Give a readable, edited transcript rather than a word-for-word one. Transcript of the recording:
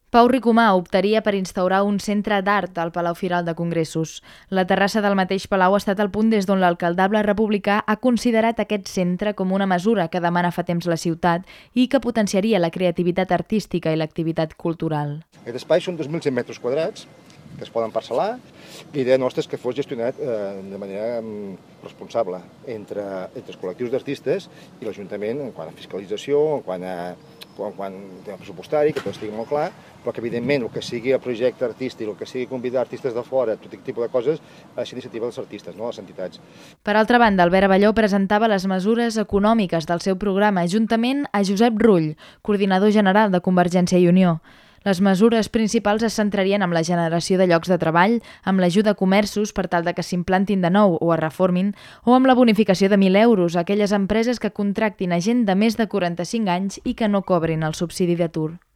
Pau Ricomà optaria per instaurar un centre d'art al Palau Firal de Congressos. La terrassa del mateix palau ha estat el punt des d'on l'alcaldable republicà ha considerat aquest centre com una mesura que demana fa temps la ciutat i que potenciaria la creativitat artística i l'activitat cultural. Aquest espai són 2.100 metres quadrats que es poden parcel·lar. L'idea nostra és que fos gestionat de manera responsable entre els col·lectius d'artistes i l'Ajuntament en quant a fiscalització, en quant a tema pressupostari, que tot estigui molt clar, però que evidentment el que sigui el projecte artístic, el que sigui convidar artistes de fora, tot tipus de coses, ha de ser iniciativa dels artistes, no les entitats. Per altra banda, Albert Abelló presentava les mesures econòmiques del seu programa juntament a Josep Rull, coordinador general de Convergència i Unió. Les mesures principals es centrarien en la generació de llocs de treball, amb l'ajuda a comerços per tal de que s'implantin de nou o es reformin, o amb la bonificació de 1.000 euros a aquelles empreses que contractin a gent de més de 45 anys i que no cobrin el subsidi d'atur.